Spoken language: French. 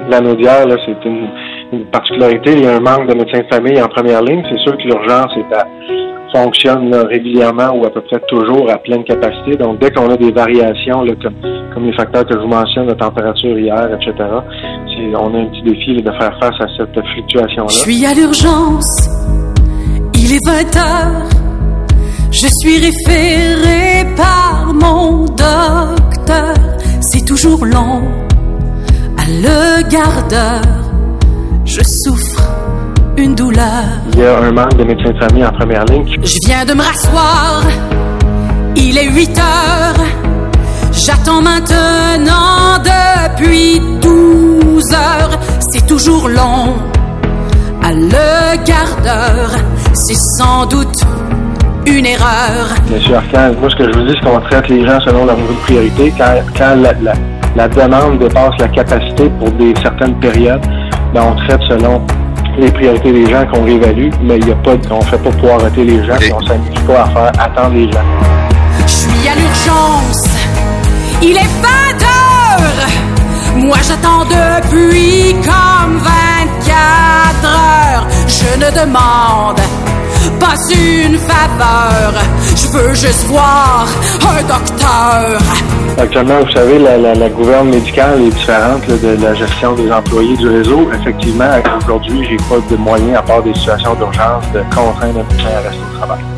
Lanaudière, là, c'est une particularité. Il y a un manque de médecins de famille en première ligne. C'est sûr que l'urgence fonctionne là, régulièrement ou à peu près toujours à pleine capacité. Donc, dès qu'on a des variations, là, comme les facteurs que je vous mentionne, la température hier, etc., on a un petit défi là, de faire face à cette fluctuation-là. Je suis à l'urgence, il est 20h, je suis référé par mon docteur. C'est toujours long, à le gardeur, je souffre une douleur. Il y a un manque de médecins de famille en première ligne. Je viens de me rasseoir, il est 8h, j'attends maintenant depuis 12 heures. C'est toujours long, à le gardeur, c'est sans doute une erreur. Monsieur Arcand, moi ce que je vous dis, c'est qu'on traite les gens selon leur niveau de priorité. Quand la demande dépasse la capacité pour certaines périodes, ben on traite selon les priorités des gens qu'on réévalue, mais on fait pas pouvoir arrêter les gens et on s'amuse pas à faire attendre les gens. Je suis à l'urgence, il est 20h, moi j'attends depuis comme 24 heures. Je ne demande pas une faveur, je veux juste voir un docteur. Actuellement, vous savez, la gouverne médicale est différente là, de la gestion des employés du réseau. Effectivement, aujourd'hui, j'ai pas de moyens, à part des situations d'urgence, de contraindre un médecin à rester au travail.